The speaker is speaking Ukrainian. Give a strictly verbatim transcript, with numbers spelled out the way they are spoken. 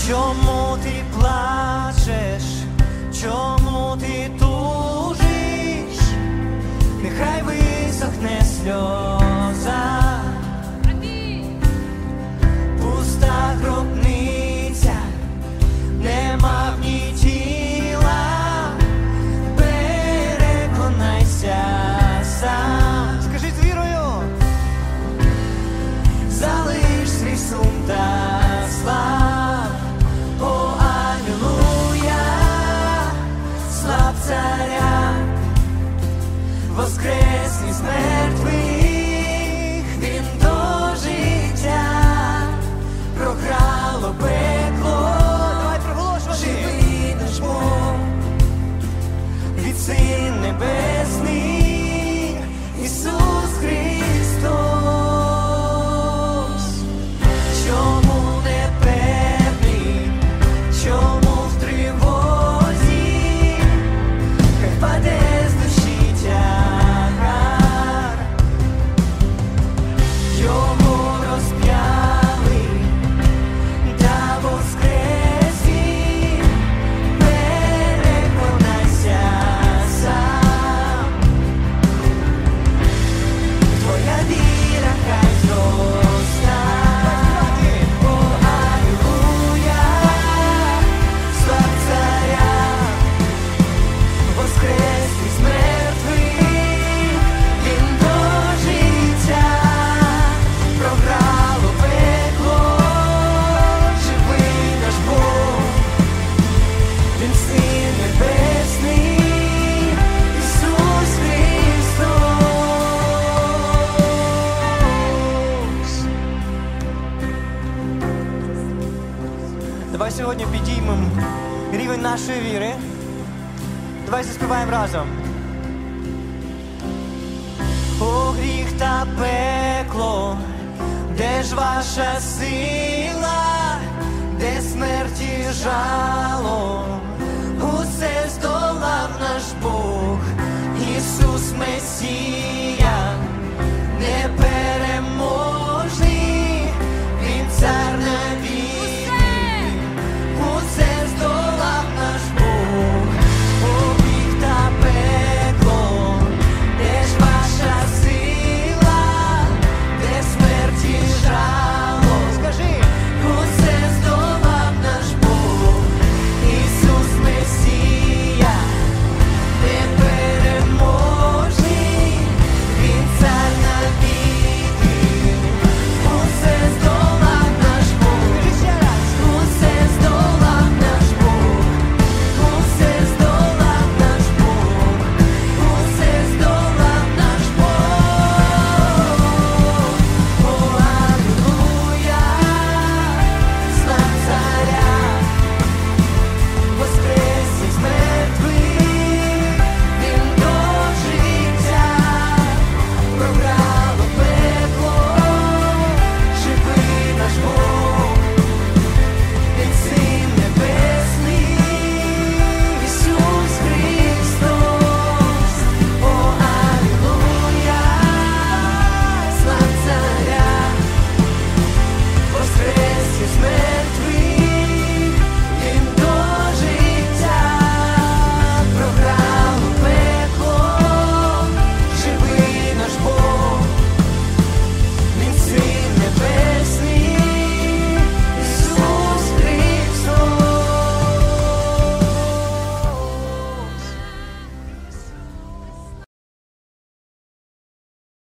Чому ти плачеш? Чому ти тужиш? Нехай висохне сльоза. Пуста гробниця, нема в ній тіла. Переконайся сам. Скажи з вірою. Залиш свій сум та слав. О, алілуя, слав царя, воскрес із мертвих, він до життя програло пекло. Давай проголошувати. Живий наш Бог, від Син Небесний, Ісус Христос. Чому не певний, чому в тривозі, хай впаде з душі тягар, його розп'яли та воскрес він, переконайся сам. Твоя віра хай зростає. О, алілуя, слав царя, воскрес із мертвих, він до життя програло пекло. Живий наш Бог, він Син Небесний, Ісус Христос. Давай сьогодні підіймемо рівень нашої віри. Давай заспіваємо разом. О, гріх та пекло, де ж ваша сила, де смерті жало, усе здолав наш Бог, Ісус Месія.